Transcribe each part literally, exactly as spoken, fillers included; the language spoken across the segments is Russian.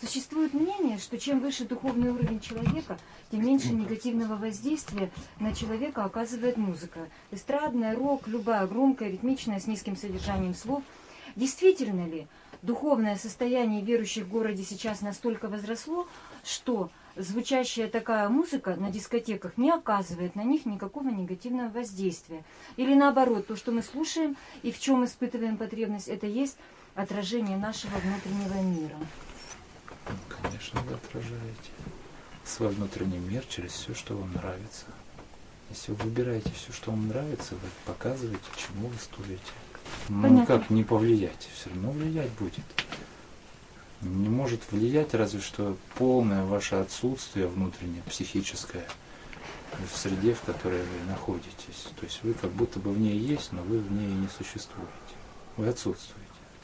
Существует мнение, что чем выше духовный уровень человека, тем меньше негативного воздействия на человека оказывает музыка. Эстрадная, рок, любая громкая, ритмичная, с низким содержанием слов. Действительно ли духовное состояние верующих в городе сейчас настолько возросло, что звучащая такая музыка на дискотеках не оказывает на них никакого негативного воздействия? Или наоборот, то, что мы слушаем и в чем испытываем потребность, это есть отражение нашего внутреннего мира? Конечно, вы отражаете свой внутренний мир через все, что вам нравится. Если вы выбираете все, что вам нравится, вы показываете, чему вы стоите. Ну как не повлиять? Все равно влиять будет. Не может влиять разве что полное ваше отсутствие внутреннее, психическое, в среде, в которой вы находитесь. То есть вы как будто бы в ней есть, но вы в ней не существуете. Вы отсутствуете.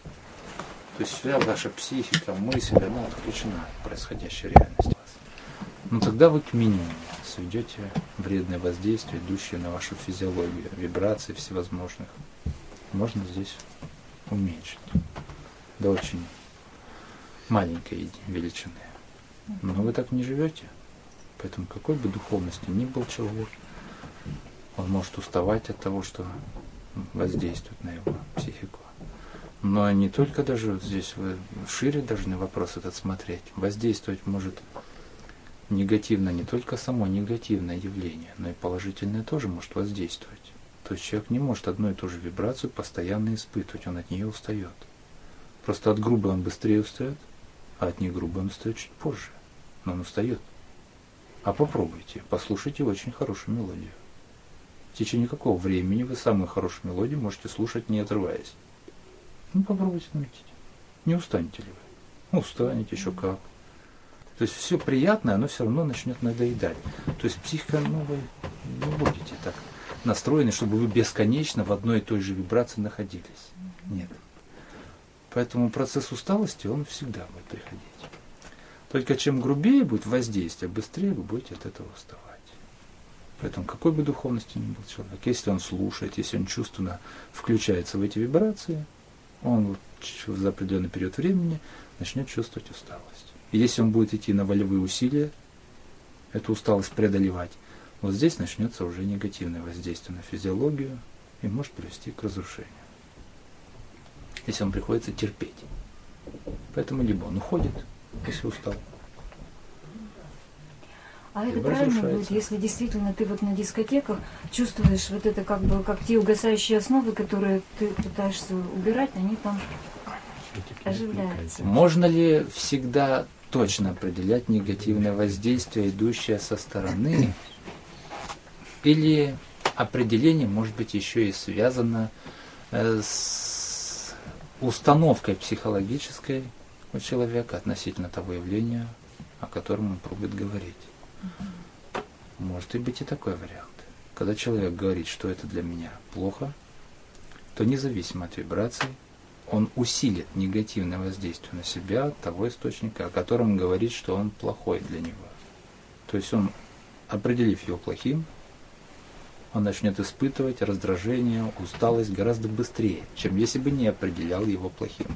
То есть вся ваша психика, мысль, она отключена от происходящей реальности. Но тогда вы к минимуму сведете вредное воздействие, идущее на вашу физиологию, вибрации всевозможных. Можно здесь уменьшить до очень маленькой величины. Но вы так не живете. Поэтому какой бы духовности ни был человек, он может уставать от того, что воздействует на его психику. Но не только даже вот здесь, вы шире должны вопрос этот смотреть. Воздействовать может негативно не только само негативное явление, но и положительное тоже может воздействовать. То есть человек не может одну и ту же вибрацию постоянно испытывать, он от нее устает. Просто от грубой он быстрее устает, а от негрубой он устает чуть позже. Но он устает. А попробуйте, послушайте очень хорошую мелодию. В течение какого времени вы самую хорошую мелодию можете слушать, не отрываясь? Ну, попробуйте наметить. Не устанете ли вы? Ну, устанете, еще как. То есть все приятное, оно все равно начнет надоедать. То есть психика, ну, вы не будете так настроены, чтобы вы бесконечно в одной и той же вибрации находились. Нет. Поэтому процесс усталости, он всегда будет приходить. Только чем грубее будет воздействие, быстрее вы будете от этого уставать. Поэтому какой бы духовности ни был человек, если он слушает, если он чувственно включается в эти вибрации, он за определенный период времени начнет чувствовать усталость. И если он будет идти на волевые усилия, эту усталость преодолевать, вот здесь начнется уже негативное воздействие на физиологию и может привести к разрушению. Если он приходится терпеть. Поэтому либо он уходит, если устал. А это правильно будет, если действительно ты вот на дискотеках чувствуешь вот это как бы, как те угасающие основы, которые ты пытаешься убирать, они там оживляются. Можно ли всегда точно определять негативное воздействие, идущее со стороны? Или определение может быть еще и связано с установкой психологической у человека относительно того явления, о котором он пробует говорить? Может и быть и такой вариант. Когда человек говорит, что это для меня плохо, то независимо от вибраций, он усилит негативное воздействие на себя от того источника, о котором говорит, что он плохой для него. То есть он, определив его плохим, он начнет испытывать раздражение, усталость гораздо быстрее, чем если бы не определял его плохим.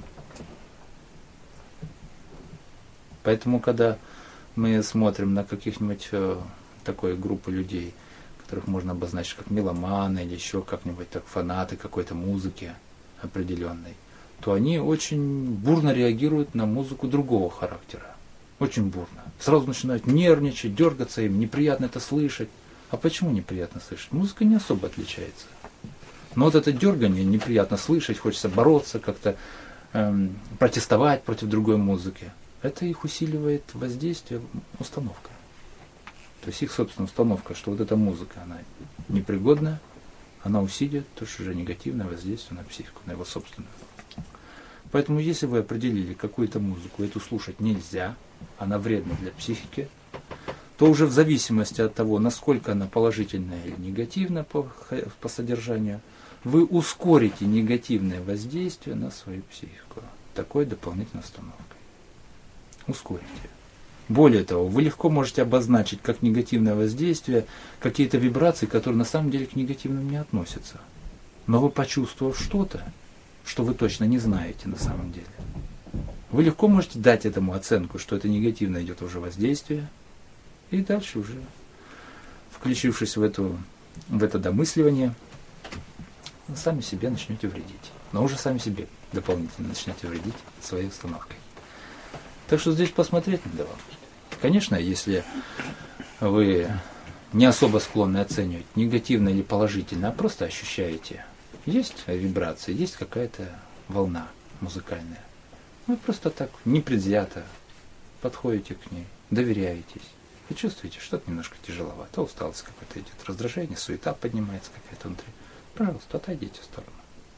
Поэтому, когда мы смотрим на каких-нибудь э, такой группы людей, которых можно обозначить как меломаны или еще как-нибудь так фанаты какой-то музыки определенной, то они очень бурно реагируют на музыку другого характера. Очень бурно. Сразу начинают нервничать, дергаться, им неприятно это слышать. А почему неприятно слышать? Музыка не особо отличается. Но вот это дергание неприятно слышать, хочется бороться, как-то эм, протестовать против другой музыки. Это их усиливает воздействие, установка. То есть их собственная установка, что вот эта музыка, она непригодная, она усилит тоже уже негативное воздействие на психику, на его собственную. Поэтому если вы определили какую-то музыку, эту слушать нельзя, она вредна для психики, то уже в зависимости от того, насколько она положительная или негативная по, по содержанию, вы ускорите негативное воздействие на свою психику такой дополнительной установкой. Ускорите. Более того, вы легко можете обозначить как негативное воздействие какие-то вибрации, которые на самом деле к негативным не относятся. Но вы, почувствовав что-то, что вы точно не знаете на самом деле, Вы легко можете дать этому оценку, что это негативно идет уже воздействие, и дальше уже, включившись в, эту, в это домысливание, вы сами себе начнете вредить. Но уже сами себе дополнительно начнете вредить своей установкой. Так что здесь посмотреть надо вам. Конечно, если вы не особо склонны оценивать негативно или положительно, а просто ощущаете, есть вибрация, есть какая-то волна музыкальная. Вы просто так непредвзято подходите к ней, доверяетесь. Вы чувствуете, что-то немножко тяжеловато, усталость какая-то идет, раздражение, суета поднимается какая-то внутри. Пожалуйста, отойдите в сторону.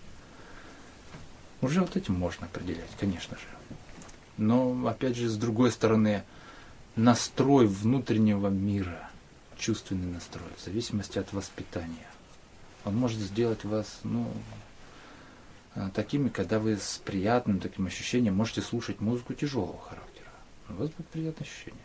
Уже вот этим можно определять, конечно же. Но, опять же, с другой стороны, настрой внутреннего мира, чувственный настрой, в зависимости от воспитания, он может сделать вас, ну, такими, когда вы с приятным таким ощущением можете слушать музыку тяжелого характера. У вас будет приятное ощущение.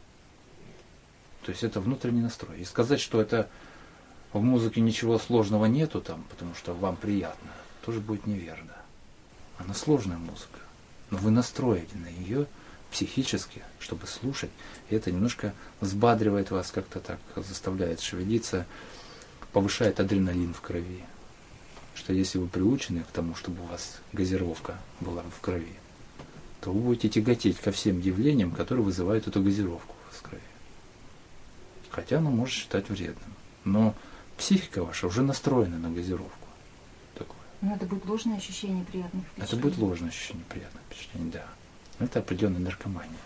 То есть это внутренний настрой. И сказать, что это в музыке ничего сложного нету там, потому что вам приятно, тоже будет неверно. Она сложная музыка, но вы настроите на нее психически, чтобы слушать, и это немножко взбадривает вас, как-то так заставляет шевелиться, повышает адреналин в крови. Что если вы приучены к тому, чтобы у вас газировка была в крови, то вы будете тяготеть ко всем явлениям, которые вызывают эту газировку в крови. Хотя оно может считать вредным. Но психика ваша уже настроена на газировку. Такое. Но это будет ложное ощущение приятных впечатлений. Это будет ложное ощущение приятных впечатлений, да. Это определенная наркомания.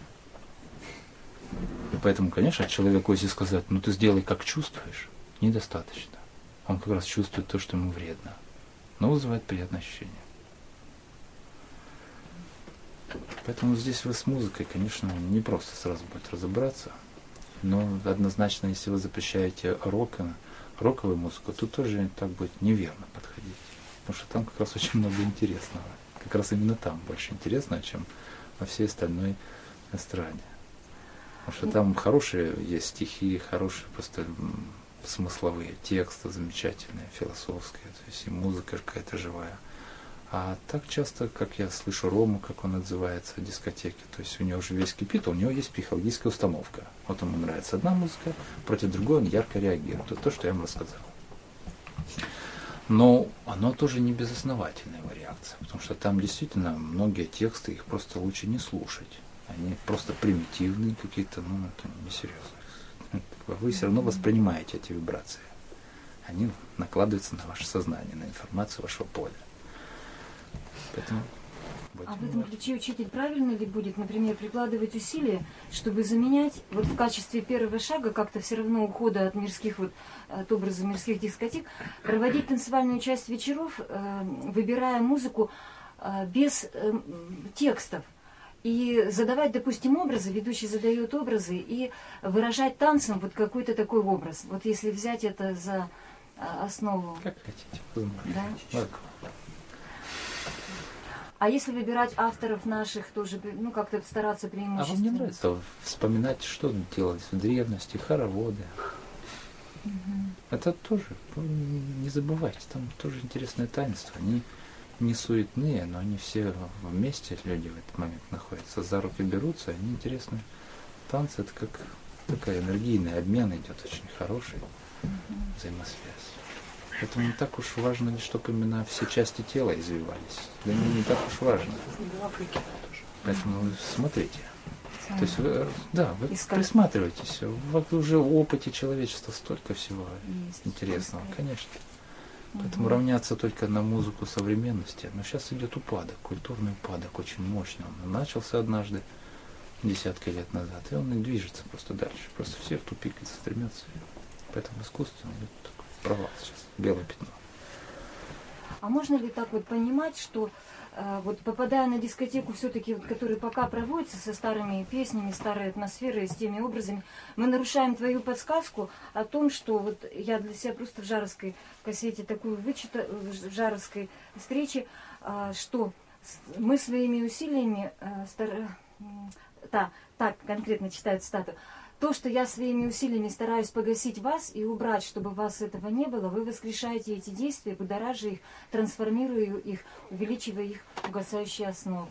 И поэтому, конечно, человеку, если сказать, ну ты сделай как чувствуешь, недостаточно. Он как раз чувствует то, что ему вредно, но вызывает приятное ощущение. Поэтому здесь вы с музыкой, конечно, не просто сразу будет разобраться, но однозначно, если вы запрещаете рок, роковую музыку, то тоже так будет неверно подходить. Потому что там как раз очень много интересного. Как раз именно там больше интересного, чем во всей остальной эстраде. Потому что там хорошие есть стихи, хорошие просто смысловые тексты, замечательные, философские, то есть и музыка какая-то живая. А так часто, как я слышу Рому, как он отзывается о дискотеке, то есть у него уже весь кипит, у него есть психологическая установка. Вот ему нравится одна музыка, против другой он ярко реагирует. Это то, что я вам рассказал. Но оно тоже не безосновательная его реакция, потому что там действительно многие тексты, их просто лучше не слушать. Они просто примитивные какие-то, ну это несерьезно. Вы все равно воспринимаете эти вибрации. Они накладываются на ваше сознание, на информацию вашего поля. Поэтому, а в этом ключе учитель правильно ли будет, например, прикладывать усилия, чтобы заменять вот в качестве первого шага, как-то все равно ухода от мирских, вот, от образа мирских дискотек, проводить танцевальную часть вечеров, э, выбирая музыку э, без э, текстов. И задавать, допустим, образы, ведущий задает образы, и выражать танцем вот какой-то такой образ. Вот если взять это за основу. Как хотите. Да? Ладно. А если выбирать авторов наших, тоже, ну, как-то стараться преимущественно? А вам не нравится вспоминать, что делалось в древности, хороводы? Угу. Это тоже, не забывайте, там тоже интересное таинство. Они не суетные, но они все вместе, люди в этот момент находятся, за руки берутся, они интересные. Танцы, это как такая энергийный обмен идет, очень хороший, угу. Взаимосвязь. Поэтому не так уж важно, чтобы именно все части тела извивались. Для меня не так уж важно. Поэтому вы смотрите. Сами. То есть вы, да, вы искать. Присматриваетесь. В уже опыте человечества столько всего есть, интересного, есть. Конечно. Угу. Поэтому равняться только на музыку современности. Но сейчас идет упадок, культурный упадок, очень мощный. Он начался однажды, десятки лет назад, и он и движется просто дальше. Просто все в тупик стремятся. Поэтому искусственно идет такой провал сейчас, белое пятно. А можно ли так вот понимать, что э, вот попадая на дискотеку, все-таки, вот, которая пока проводится со старыми песнями, старой атмосферой, с теми образами, мы нарушаем твою подсказку о том, что вот я для себя просто в жаровской кассете такую вычитала, в жаровской встрече, э, что мы своими усилиями, э, стар... да, так конкретно читают стату, то, что я своими усилиями стараюсь погасить вас и убрать, чтобы вас этого не было, вы воскрешаете эти действия, будоража их, трансформируя их, увеличивая их угасающие основы.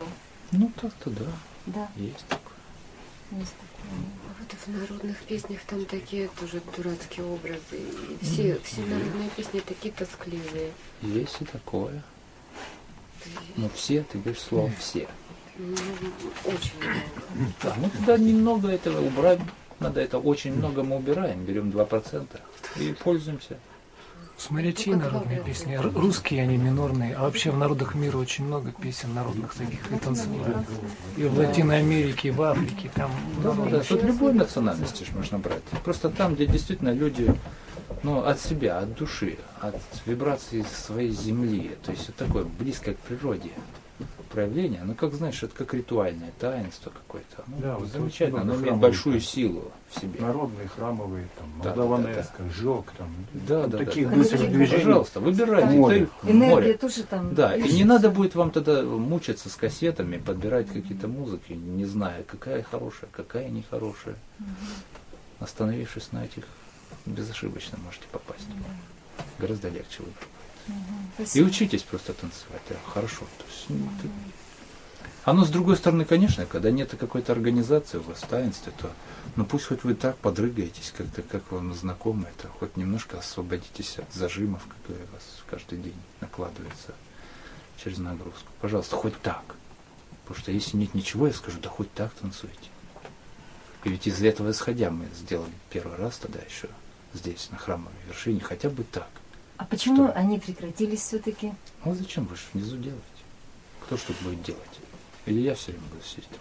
Ну, так-то да, Да, есть такое. есть такое. А вот в народных песнях там такие тоже дурацкие образы. И все, все народные песни такие тоскливые. Есть и такое. Ну, все, ты говоришь слово «все». Ну, очень много. Да, ну туда немного этого убрать надо, это очень много мы убираем, берем два процента и пользуемся. Смотря чьи народные песни. Р- Русские они минорные, а вообще в народах мира очень много песен народных таких и танцевальных. И в Латинской Америке, и в Африке. Там Да, много. да, тут любой национальности ж можно брать. Просто там, где действительно люди, ну, от себя, от души, от вибраций своей земли, то есть вот такое близкое к природе проявление, ну, как знаешь, это как ритуальное таинство какое-то. Ну, Да, вот замечательно, очень оно много имеет храмовых большую песен. силу в себе. Народные, храмовые, там, Да, молдаванеска, жёг, там, Да, там да, таких да. быстрых Коллективно. движений. Пожалуйста, выбирайте. Море. Это Энергия море. тоже там. Да, и не пишется. надо будет вам тогда мучиться с кассетами, подбирать какие-то музыки, не зная, какая хорошая, какая нехорошая. Остановившись на этих, безошибочно можете попасть. Гораздо легче выбрать. Мгм, И спасибо. учитесь просто танцевать, да, хорошо. То есть, ну, ты- Оно, с другой стороны, конечно, когда нет какой-то организации у вас в таинстве, то ну пусть хоть вы так подрыгаетесь, как-то, как вам знакомо это, хоть немножко освободитесь от зажимов, которые у вас каждый день накладываются через нагрузку. Пожалуйста, хоть так. Потому что если нет ничего, я скажу, да хоть так танцуйте. И ведь из этого исходя мы сделали первый раз тогда еще здесь, на храмовой вершине, хотя бы так. А почему Что? они прекратились все-таки? Ну зачем вы же внизу делаете? Кто что будет делать? Или я все время буду сидеть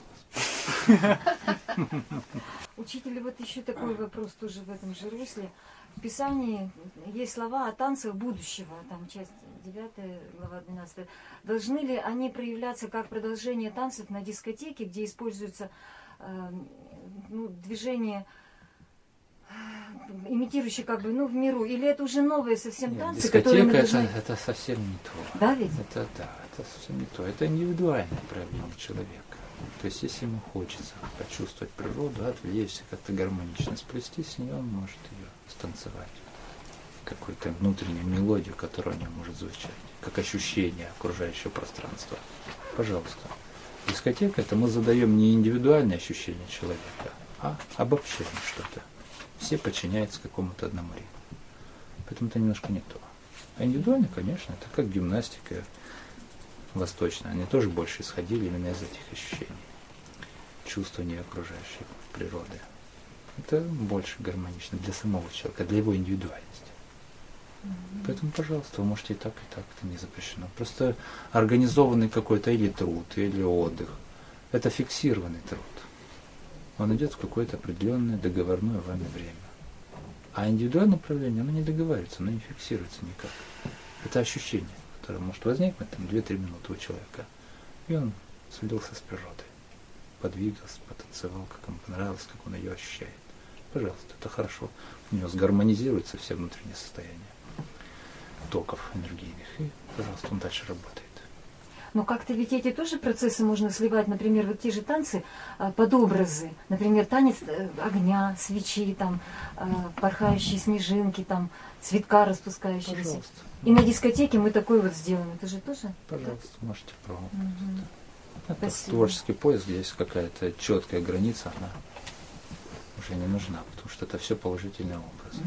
у вас? Учитель, вот еще такой вопрос тоже в этом же русле. В Писании есть слова о танцах будущего, там часть девятая, глава двенадцатая. Должны ли они проявляться как продолжение танцев на дискотеке, где используется э, ну, движение, э, имитирующее как бы, ну, в миру, или это уже новые совсем Нет, танцы, которые мы дискотека должны... это, это совсем не то. Да, ведь? Это да, это совсем не то. Это индивидуальное проявление человека. То есть если ему хочется почувствовать природу, отвлечься, как-то гармонично сплести с ней, он может ее станцевать. Какую-то внутреннюю мелодию, которая у него может звучать, как ощущение окружающего пространства. Пожалуйста. Дискотека это мы задаем не индивидуальное ощущение человека, а обобщаем что-то. Все подчиняются какому-то одному ритму. Поэтому это немножко не то. А индивидуально, конечно, это как гимнастика восточная. Они тоже больше исходили именно из этих ощущений. Чувствования окружающей природы. Это больше гармонично для самого человека, для его индивидуальности. Поэтому, пожалуйста, вы можете и так, и так, это не запрещено. Просто организованный какой-то или труд, или отдых. Это фиксированный труд. Он идет в какое-то определенное договорное вами время. А индивидуальное управление, оно не договаривается, оно не фиксируется никак. Это ощущение, которое может возникнуть там две-три минуты у человека. И он слился с природой. Подвигался, потанцевал, как ему понравилось, как он ее ощущает. Пожалуйста, это хорошо. У него сгармонизируется все внутренние состояния токов энергийных. И, пожалуйста, он дальше работает. Но как-то ведь эти тоже процессы можно сливать, например, вот те же танцы а, под образы. Например, танец э, огня, свечи, там, а, порхающие снежинки, там, цветка распускающиеся. Пожалуйста. И на дискотеке мы такой вот сделаем. Это же тоже? Пожалуйста, можете пробовать. Мгм. Это Спасибо. творческий поиск, здесь какая-то четкая граница, она уже не нужна, потому что это все положительные образы.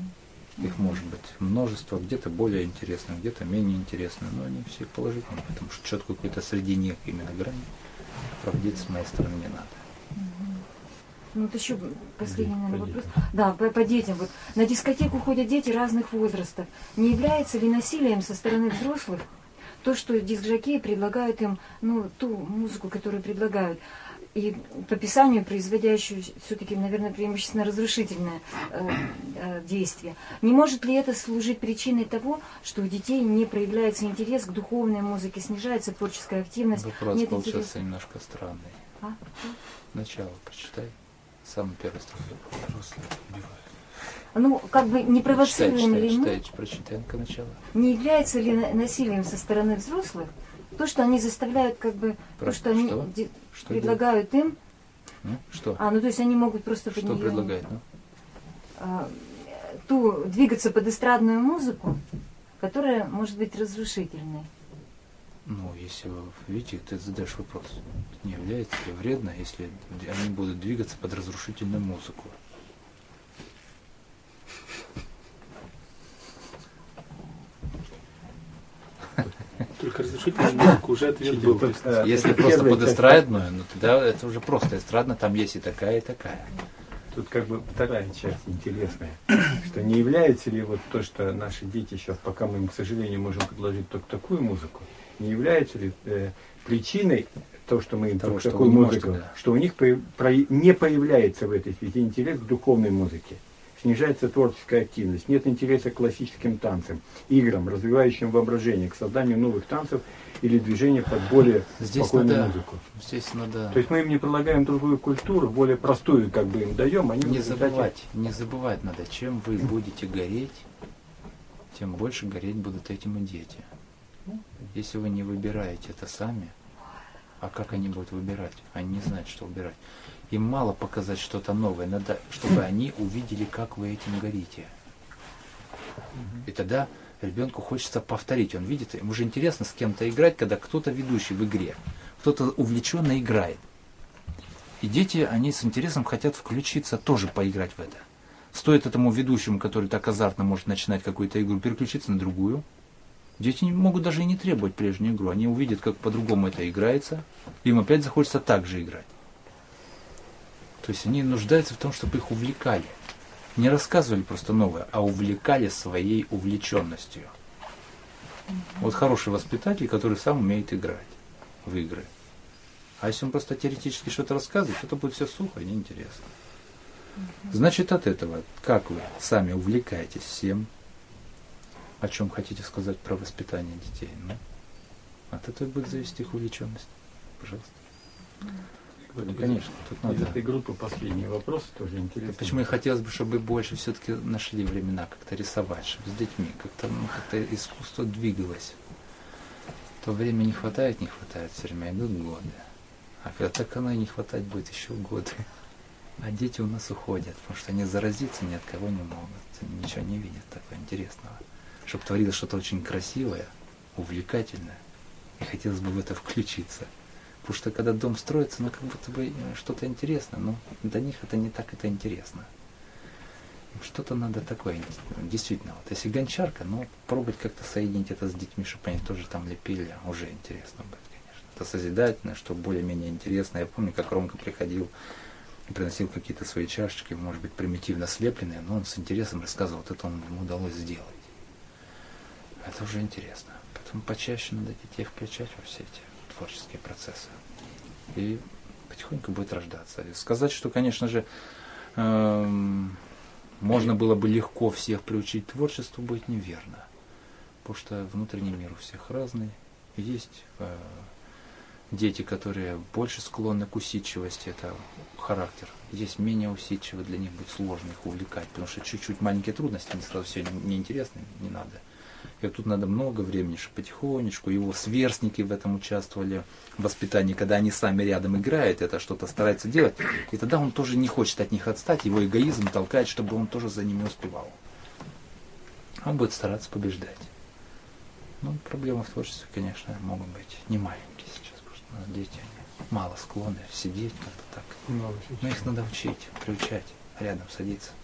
Их может быть множество, где-то более интересных, где-то менее интересных, но они все положительные, потому что четкую какую-то среди них именно грань проводить с моей стороны не надо. Ну, вот еще последний, наверное, По вопрос. детям. Да, по, по детям. Вот. На дискотеку ходят дети разных возрастов. Не является ли насилием со стороны взрослых то, что дискжокеи предлагают им, ну, ту музыку, которую предлагают, и по Писанию производящую все-таки, наверное, преимущественно разрушительное э, э, действие. Не может ли это служить причиной того, что у детей не проявляется интерес к духовной музыке, снижается творческая активность? Вопрос нет получился интереса? немножко странный. А? Начало прочитай. Самый первый строф. Взрослые убивают. Ну, как бы не Читай, провоцируем читай, ли мы? читай, прочитай ну-ка начало. Не является ли на- насилием со стороны взрослых то, что они заставляют, как бы, Про- то, что они что? де- Что предлагают им, Ну, что? а, ну то есть они могут просто под Что неё, предлагает? Ну? а, ту двигаться под эстрадную музыку, которая может быть разрушительной. Ну, если вы видите, ты задаешь вопрос, не является ли вредно, если они будут двигаться под разрушительную музыку? Только разрушительная музыка, уже ответ был. Если просто под эстрадную, ну тогда это уже просто эстрадно, там есть и такая, и такая. Тут как бы вторая часть интересная, что не является ли вот то, что наши дети сейчас, пока мы им, к сожалению, можем предложить только такую музыку, не является ли э, причиной то, что мы им Того, только что такую вы не музыку, можете, да. что у них про, про, не появляется в этой связи интерес к духовной музыке, снижается творческая активность, нет интереса к классическим танцам, играм, развивающим воображение, к созданию новых танцев или движения под более Здесь спокойную надо, музыку. здесь надо То есть мы им не предлагаем другую культуру, более простую, как бы им даем, они в не результате- забывать, не забывать надо, чем вы будете гореть, тем больше гореть будут этим и дети. Если вы не выбираете это сами, а как они будут выбирать? Они не знают, что выбирать. Им мало показать что-то новое, надо, чтобы они увидели, как вы этим горите. И тогда ребенку хочется повторить. Он видит, ему же интересно с кем-то играть, когда кто-то ведущий в игре, кто-то увлеченно играет. И дети, они с интересом хотят включиться, тоже поиграть в это. Стоит этому ведущему, который так азартно может начинать какую-то игру, переключиться на другую. Дети не могут даже и не требовать прежнюю игру. Они увидят, как по-другому это играется, и им опять захочется так же играть. То есть они нуждаются в том, чтобы их увлекали. Не рассказывали просто новое, а увлекали своей увлеченностью. Вот хороший воспитатель, который сам умеет играть в игры. А если он просто теоретически что-то рассказывает, это будет все сухо и неинтересно. Значит, от этого, как вы сами увлекаетесь всем, о чем хотите сказать про воспитание детей, ну, от этого будет зависеть их увлеченность. Пожалуйста. Ну, конечно, тут Из надо. этой группы последний вопрос тоже интересный. Почему и хотелось бы, чтобы больше все-таки нашли времена как-то рисовать, чтобы с детьми как-то, ну, как-то искусство двигалось. То времени не хватает, не хватает, все время идут годы. А когда так оно и не хватать будет еще годы. А дети у нас уходят, потому что они заразиться ни от кого не могут. Они ничего не видят такого интересного. Чтобы творилось что-то очень красивое, увлекательное. И хотелось бы в это включиться. Потому что когда дом строится, ну как будто бы что-то интересное, но для них это не так это интересно. Что-то надо такое, действительно. Вот если гончарка, ну пробовать как-то соединить это с детьми, чтобы они тоже там лепили, уже интересно будет, конечно. Это созидательное, что более-менее интересно. Я помню, как Ромка приходил и приносил какие-то свои чашечки, может быть, примитивно слепленные, но он с интересом рассказывал, вот это он, ему удалось сделать. Это уже интересно. Поэтому почаще надо детей включать во все эти творческие процессы. И потихоньку будет рождаться. И сказать, что, конечно же, эм, можно было бы легко всех приучить к творчеству, будет неверно. Потому что внутренний мир у всех разный. Есть э, дети, которые больше склонны к усидчивости, это характер. Есть менее усидчивые, для них будет сложно их увлекать, потому что чуть-чуть маленькие трудности, они сразу все неинтересно, не надо. И вот тут надо много времени, чтобы потихонечку его сверстники в этом участвовали, в воспитании, когда они сами рядом играют, это что-то стараются делать, и тогда он тоже не хочет от них отстать, его эгоизм толкает, чтобы он тоже за ними успевал. Он будет стараться побеждать. Но проблемы в творчестве, конечно, могут быть не маленькие сейчас, потому что дети они мало склонны сидеть как-то так. Но их надо учить, приучать, рядом садиться.